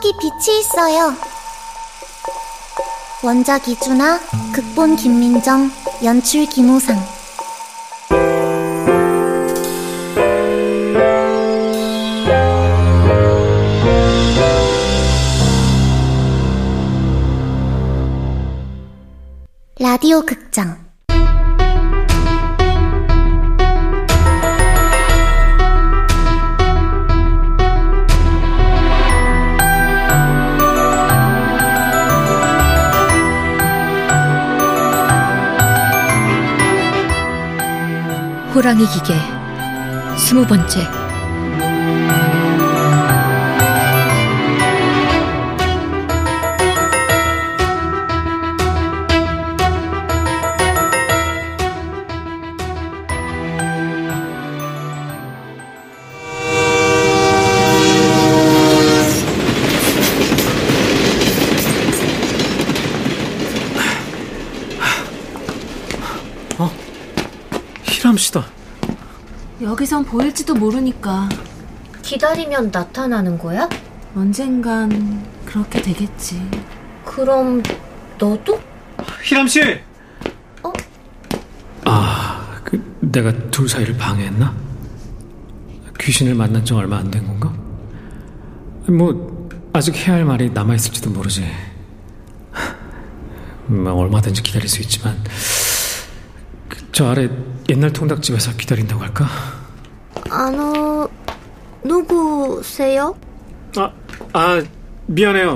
추억이 빛이 있어요. 원작 이준아, 극본 김민정, 연출 김우상. 라디오 극장 호랑이 기계 20번째. 희람씨다. 여기선 보일지도 모르니까. 기다리면 나타나는 거야? 언젠간 그렇게 되겠지. 그럼 너도? 희람씨! 내가 둘 사이를 방해했나? 귀신을 만난 지 얼마 안 된 건가? 아직 해야 할 말이 남아있을지도 모르지. 얼마든지 기다릴 수 있지만 저 아래 옛날 통닭집에서 기다린다고 할까? 누구세요? 미안해요.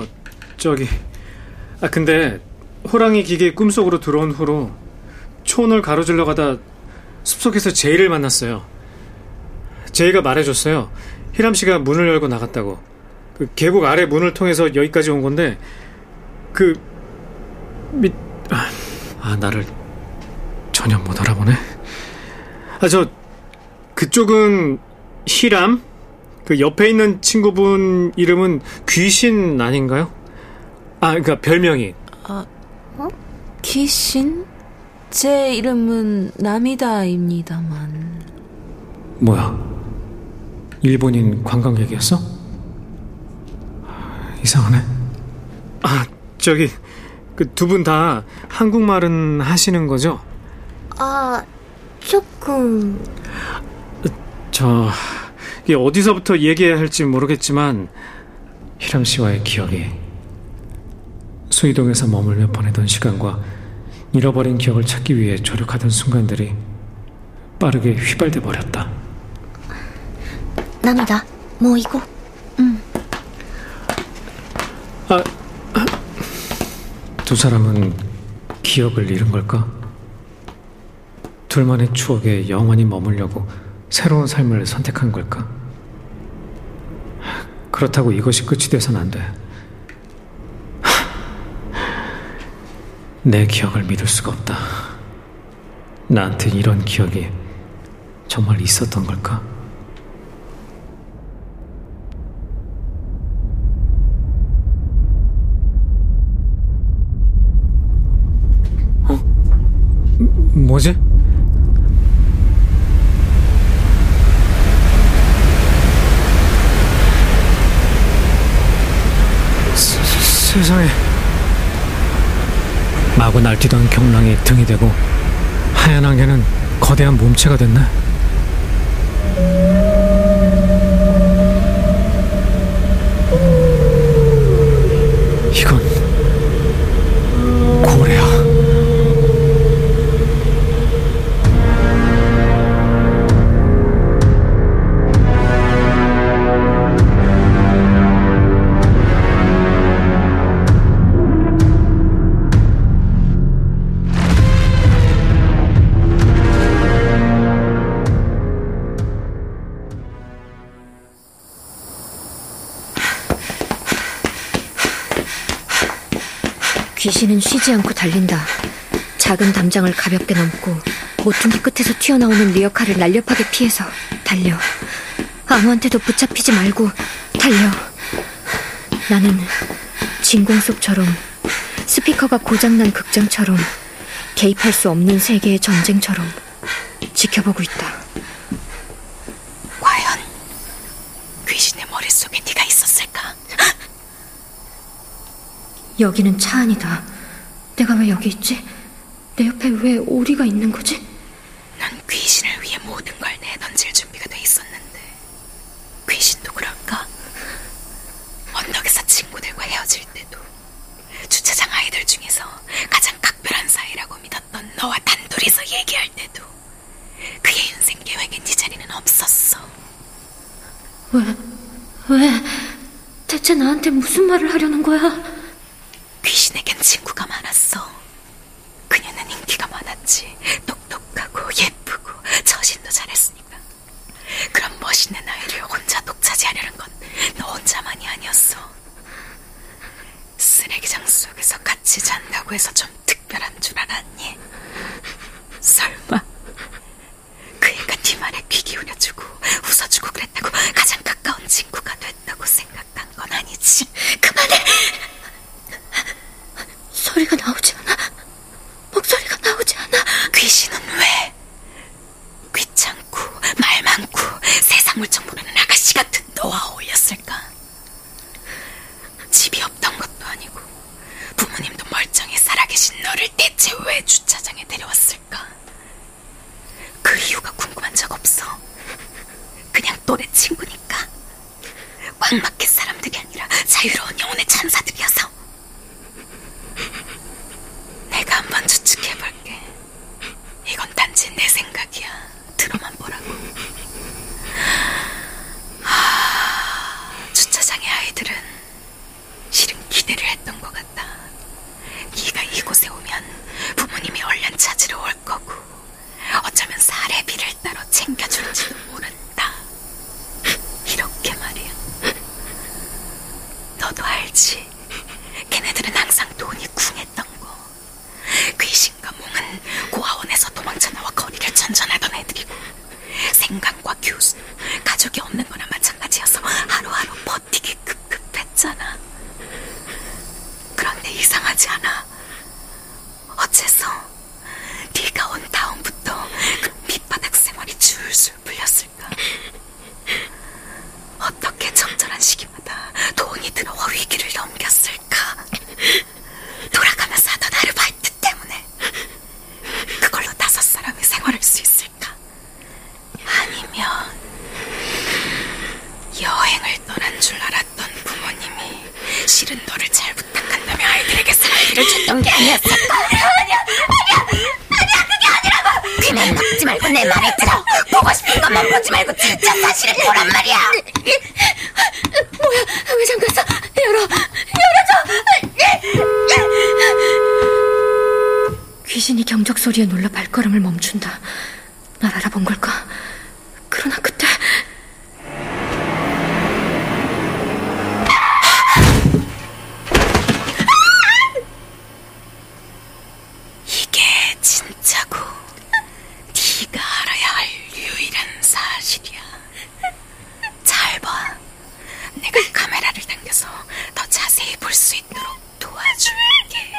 근데 호랑이 기계 꿈속으로 들어온 후로 촌을 가로질러 가다 숲속에서 제이를 만났어요. 제이가 말해줬어요. 희람씨가 문을 열고 나갔다고. 그 계곡 아래 문을 통해서 여기까지 온 건데 나를 전혀 못 알아보네. 그쪽은 희람? 그 옆에 있는 친구분 이름은 귀신 아닌가요? 그러니까 별명이. 귀신? 제 이름은 나미다입니다만. 뭐야? 일본인 관광객이었어? 이상하네. 그 두 분 다 한국말은 하시는 거죠? 조금. 이게 어디서부터 얘기해야 할지 모르겠지만 희람씨와의 기억이, 수이동에서 머물며 보내던 시간과 잃어버린 기억을 찾기 위해 조력하던 순간들이 빠르게 휘발돼 버렸다. 남이다. 이거. 두 사람은 기억을 잃은 걸까? 둘만의 추억에 영원히 머물려고 새로운 삶을 선택한 걸까? 그렇다고 이것이 끝이 돼서는 안 돼. 내 기억을 믿을 수가 없다. 나한테 이런 기억이 정말 있었던 걸까? 뭐지? 세상에. 마구 날뛰던 경랑이 등이 되고 하얀 안개는 거대한 몸체가 됐네. 이건 고래야. 귀신은 쉬지 않고 달린다. 작은 담장을 가볍게 넘고 모퉁이 끝에서 튀어나오는 리어카를 날렵하게 피해서 달려. 아무한테도 붙잡히지 말고 달려. 나는 진공속처럼, 스피커가 고장난 극장처럼, 개입할 수 없는 세계의 전쟁처럼 지켜보고 있다. 과연 귀신의 머릿속에 네가 있었을까? 여기는 차 안이다. 내가 왜 여기 있지? 내 옆에 왜 오리가 있는 거지? 넌 귀신을 위해 모든 걸 내던질 준비가 돼 있었는데 귀신도 그럴까? 언덕에서 친구들과 헤어질 때도 주차장 아이들 중에서 가장 각별한 사이라고 믿었던 너와 단둘이서 얘기할 때도 그의 인생 계획엔 네 자리는 없었어. 왜? 대체 나한테 무슨 말을 하려는 거야? 귀신에겐 친구가 많았어. 그녀는 인기가 많았지. 똑똑하고 예쁘고 처신도 잘했으니까. 그런 멋있는 아이를 혼자 독차지하려는 건 너 혼자만이 아니었어. 쓰레기장 속에서 같이 잔다고 해서 좀 특별한 줄 알았니? 설마 그 애가 네 말에 귀 기울여주고 웃어주고 그랬다고 가장 가까운 친구가 됐다고 생각한 건 아니지? 그만해! 소리가 나오지 않아. 목소리가 나오지 않아. 귀신은 왜? 귀찮고 말 많고 세상 물정 모르는 아가씨 같은 너와 어울렸을까? 집이 없던 것도 아니고 부모님도 멀쩡히 살아계신 너를 대체 왜 주차장에 데려왔을까? 그 이유가 궁금한 적 없어. 그냥 또래 친구니까. 꽉 막힌 사람들이 아니라 자유로운 영혼의 천사들이어서. 내가 한번 추측해볼게. 이건 단지 내 생각이야. 들어만 보라고. 주차장의 아이들은 실은 기대를 했던 것 같다. 네가 이곳에 오면 부모님이 얼른 찾으러 올 거고 어쩌면 사례비를 따로 챙겨줄지도 모른다. 이렇게 말이야. 너도 알지? 걔네들은 항상 돈이 궁했던 거. 귀신과 몽은 고아원에서 도망쳐 나와 거리를 전전하던 애들이고 생강과 교수, 가족이 없는 거나 마찬가지여서 하루하루 버티기 급급했잖아. 그런데 이상하지 않아? 어째서 네가 온 다음부터 그 밑바닥 생활이 줄줄 풀렸을까? 어떻게 적절한 시기마다 돈이 들어와 위기를 넘겼을까? 돌아가면서 하던 아르바이트 때문에 그걸로 5사람이 생활할 수 있을까? 아니면 여행을 떠난 줄 알았던 부모님이 실은 너를 잘 부탁한다며 아이들에게 사랑비를 줬던 게 아니었을까? 아니야 그게 아니라고! 귀만 막지 말고 내 말을 들어. 보고 싶은 것만 보지 말고 진짜 사실을 보란 말이야. 뭐야? 왜 잠갔어? 열어줘! 귀신이 경적 소리에 놀라 발걸음을 멈춘다. 날 알아본 걸까? 그러나 그때 이게 진짜고 네가 알아야 할 유일한 사실이야. 잘 봐. 내가 카메라를 당겨서 더 자세히 볼 수 있도록 도와줄게.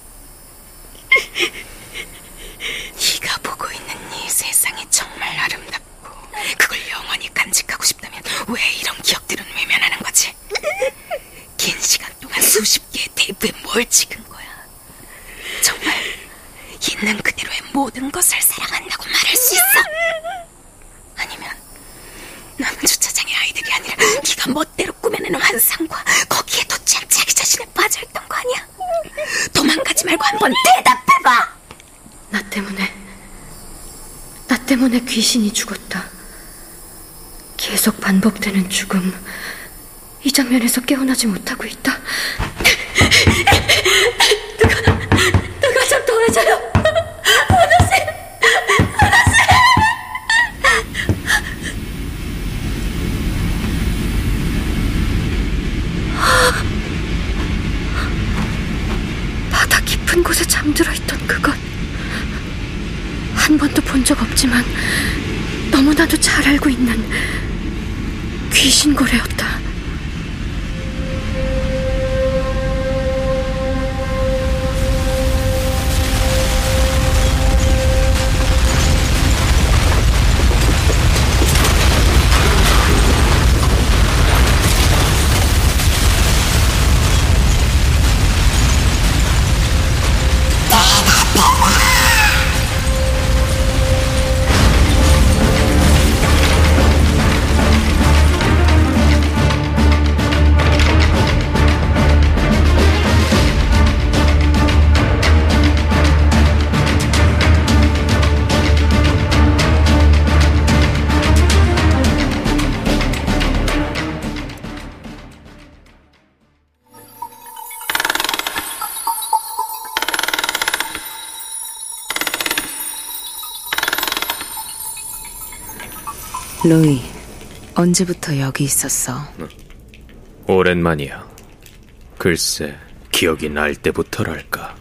네가 보고 있는 이 세상이 정말 아름답고 그걸 영원히 간직하고 싶다면 왜 이런 기억들은 외면하는 거지? 긴 시간 동안 수십 개의 테이프에 뭘 찍은 거야? 정말 있는 그대로의 모든 것을 사랑한다고 말할 수 있어? 아니면 너는 주차장의 아이들이 아니라 네가 멋대로 꾸며내는 환상과 거기에 도취한 자기 자신에 빠져있던 거 아니야? 도망가지 말고 한번 대답해봐. 나 때문에 귀신이 죽었다. 계속 반복되는 죽음. 이 장면에서 깨어나지 못하고 있다. 누가 좀 도와줘요. 바다 깊은 곳에 잠들어 있던 그것. 한 번도 본 적 없지만 너무나도 잘 알고 있는 귀신고래였다. 로이, 언제부터 여기 있었어? 오랜만이야. 글쎄, 기억이 날 때부터랄까.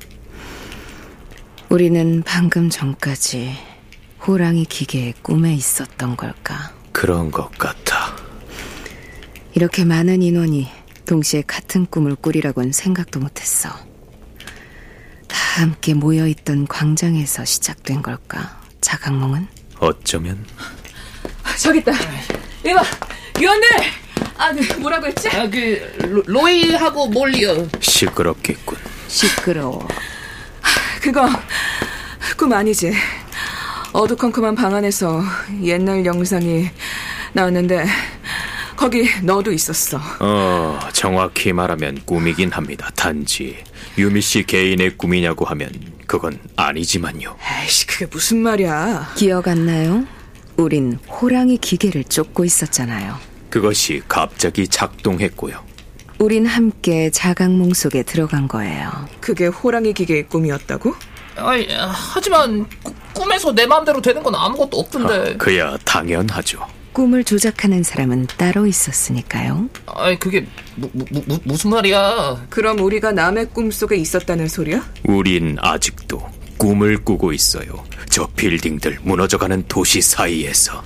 우리는 방금 전까지 호랑이 기계의 꿈에 있었던 걸까? 그런 것 같아. 이렇게 많은 인원이 동시에 같은 꿈을 꾸리라고는 생각도 못했어. 다 함께 모여있던 광장에서 시작된 걸까? 자각몽은? 어쩌면 저기 있다. 이봐, 위원들! 뭐라고 했지? 로이하고 몰리요. 시끄럽겠군. 시끄러워. 그거 꿈 아니지? 어두컴컴한 방 안에서 옛날 영상이 나왔는데 거기 너도 있었어. 정확히 말하면 꿈이긴 합니다. 단지 유미씨 개인의 꿈이냐고 하면 그건 아니지만요. 에이씨, 그게 무슨 말이야. 기억 안 나요? 우린 호랑이 기계를 쫓고 있었잖아요. 그것이 갑자기 작동했고요. 우린 함께 자각몽 속에 들어간 거예요. 그게 호랑이 기계의 꿈이었다고? 하지만 꿈에서 내 마음대로 되는 건 아무것도 없던데. 그야 당연하죠. 꿈을 조작하는 사람은 따로 있었으니까요. 그게 무슨 말이야? 그럼 우리가 남의 꿈 속에 있었다는 소리야? 우린 아직도 꿈을 꾸고 있어요. 저 빌딩들 무너져가는 도시 사이에서.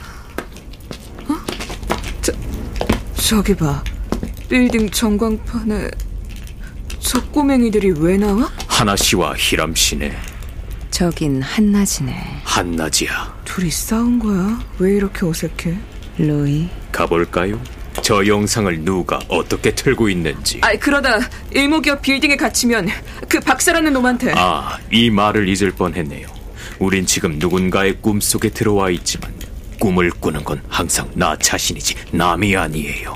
저기 봐. 빌딩 전광판에 저 꼬맹이들이 왜 나와? 하나씨와 히람씨네. 저긴 한낮이네. 한낮이야. 둘이 싸운 거야? 왜 이렇게 어색해? 로이, 가볼까요? 저 영상을 누가 어떻게 틀고 있는지. 그러다 일모기업 빌딩에 갇히면 그 박사라는 놈한테. 이 말을 잊을 뻔했네요. 우린 지금 누군가의 꿈속에 들어와 있지만 꿈을 꾸는 건 항상 나 자신이지 남이 아니에요.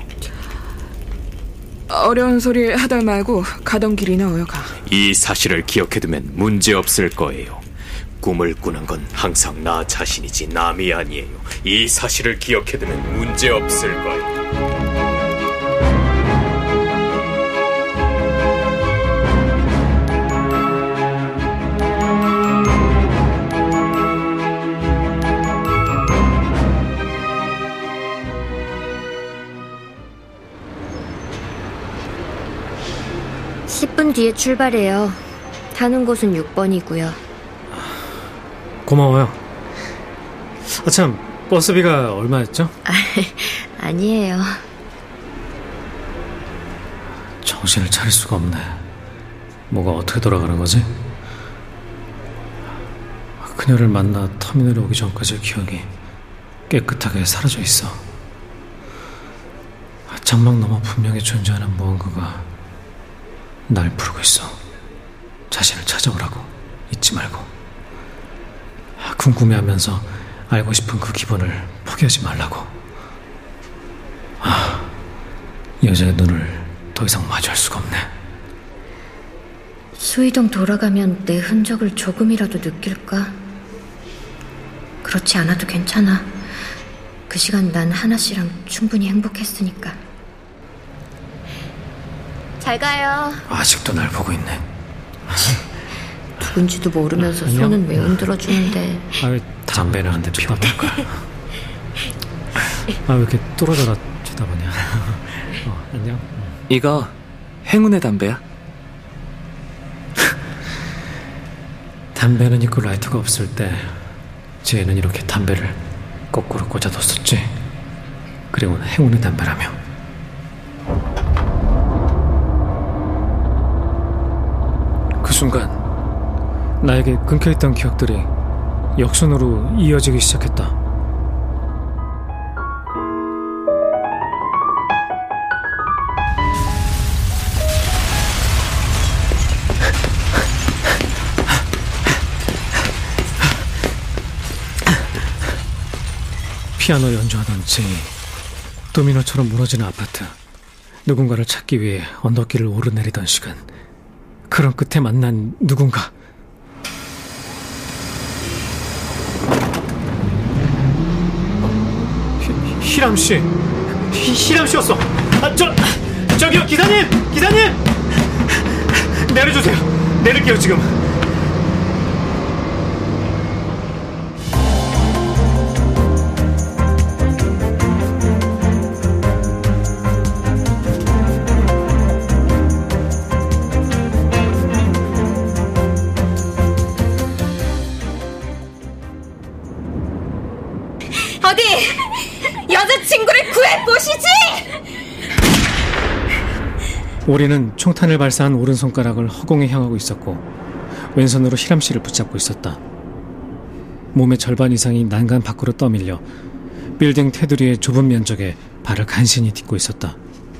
어려운 소리 하다 말고 가던 길이나 어여가. 이 사실을 기억해두면 문제없을 거예요. 꿈을 꾸는 건 항상 나 자신이지 남이 아니에요. 이 사실을 기억해두면 문제없을 거예요. 뒤에 출발해요. 타는 곳은 6번이고요. 고마워요. 참, 버스비가 얼마였죠? 아니에요. 정신을 차릴 수가 없네. 뭐가 어떻게 돌아가는 거지? 그녀를 만나 터미널에 오기 전까지의 기억이 깨끗하게 사라져 있어. 장막 너머 분명히 존재하는 무언가가 날 부르고 있어. 자신을 찾아오라고. 잊지 말고. 궁금해하면서 알고 싶은 그 기분을 포기하지 말라고. 여자의 눈을 더 이상 마주할 수가 없네. 수이동 돌아가면 내 흔적을 조금이라도 느낄까? 그렇지 않아도 괜찮아. 그 시간 난 하나씨랑 충분히 행복했으니까. 잘 가요. 아직도 날 보고 있네. 누군지도 모르면서 손은 왜 흔들어주는데. 왜 담배는 한 대 피워 탈까? 왜 이렇게 뚫어져라 쳐다보냐. 안녕. 이거 행운의 담배야? 담배는 있고 라이터가 없을 때 쟤는 이렇게 담배를 거꾸로 꽂아뒀었지. 그리고 행운의 담배라며. 그 순간 나에게 끊겨있던 기억들이 역순으로 이어지기 시작했다. 피아노 연주하던 제이, 도미노처럼 무너지는 아파트, 누군가를 찾기 위해 언덕길을 오르내리던 시간, 그런 끝에 만난 누군가. 히람씨, 히람씨였어. 저기요, 기사님! 내려주세요. 내릴게요, 지금. 어디 여자친구를 구해보시지! 오리는 총탄을 발사한 오른손가락을 허공에 향하고 있었고 왼손으로 히람 씨를 붙잡고 있었다. 몸의 절반 이상이 난간 밖으로 떠밀려 빌딩 테두리의 좁은 면적에 발을 간신히 딛고 있었다.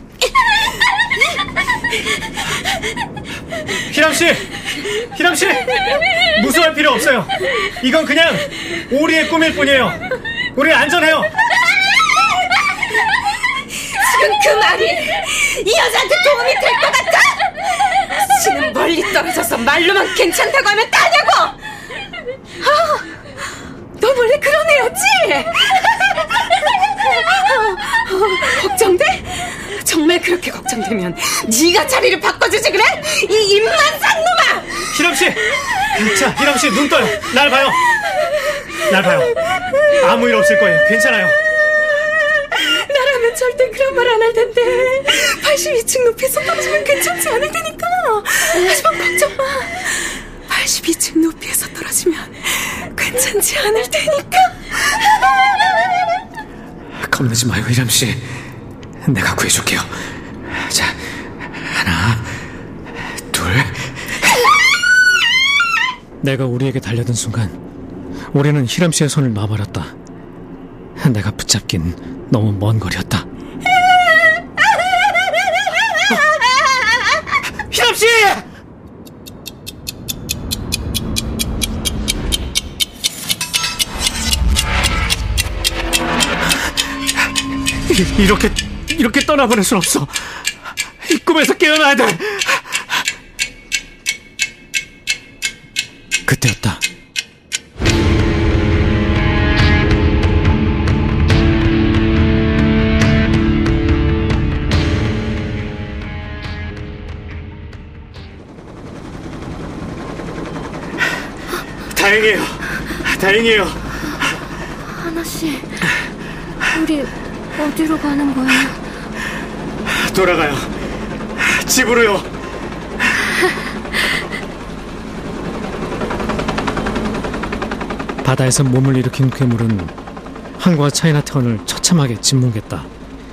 히람씨! 히람씨! 무서워할 필요 없어요. 이건 그냥 오리의 꿈일 뿐이에요. 우리 안전해요. 지금 그 말이 이 여자한테 도움이 될 것 같아? 지금 멀리 떨어져서 말로만 괜찮다고 하면 따냐고! 너 원래 그런 애였지? 걱정돼? 정말 그렇게 걱정되면 네가 자리를 바꿔주지 그래? 이 입만 산 놈아! 히람씨! 자, 히람씨 눈 떠요. 날 봐요. 날 봐요. 아무 일 없을 거예요. 괜찮아요. 나라면 절대 그런 말 안 할 텐데 82층 높이에서 떨어지면 괜찮지 않을 테니까. 하지만 걱정 마. 82층 높이에서 떨어지면 괜찮지 않을 테니까. 겁내지 마요, 히람씨. 내가 구해줄게요. 자, 하나, 둘. 내가 오리에게 달려든 순간 오리는 히람씨의 손을 놔버렸다. 내가 붙잡긴 너무 먼 거리였다. 히람씨! 이렇게 떠나보낼 순 없어. 이 꿈에서 깨어나야 돼. 그때였다. 다행이에요. 하나씨, 우리 어디로 가는 거야? 돌아가요. 집으로요. 바다에서 몸을 일으킨 괴물은 항구와 차이나타운을 처참하게 짓뭉갰다.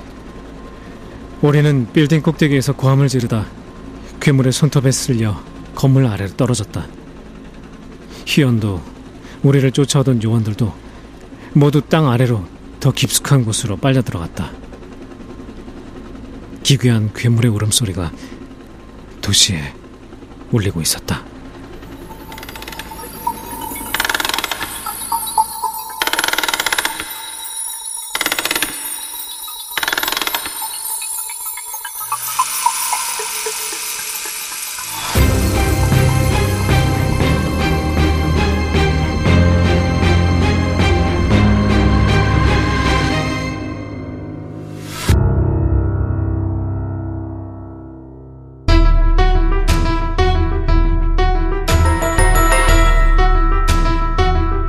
오리는 빌딩 꼭대기에서 고함을 지르다 괴물의 손톱에 쓸려 건물 아래로 떨어졌다. 희연도 우리를 쫓아오던 요원들도 모두 땅 아래로 더 깊숙한 곳으로 빨려 들어갔다. 기괴한 괴물의 울음소리가 도시에 울리고 있었다.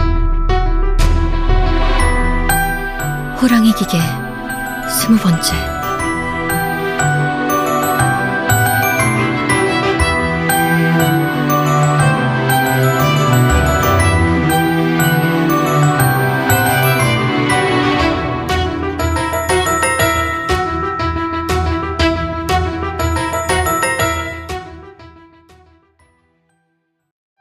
호랑이 기계 20번째.